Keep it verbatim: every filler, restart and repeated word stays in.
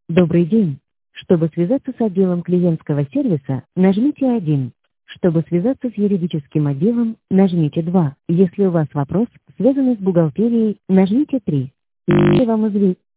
Добрый день. Чтобы связаться с отделом клиентского сервиса, нажмите один. Чтобы связаться с юридическим отделом, нажмите два. Если у вас вопрос, связанный с бухгалтерией, нажмите три. Если вам известно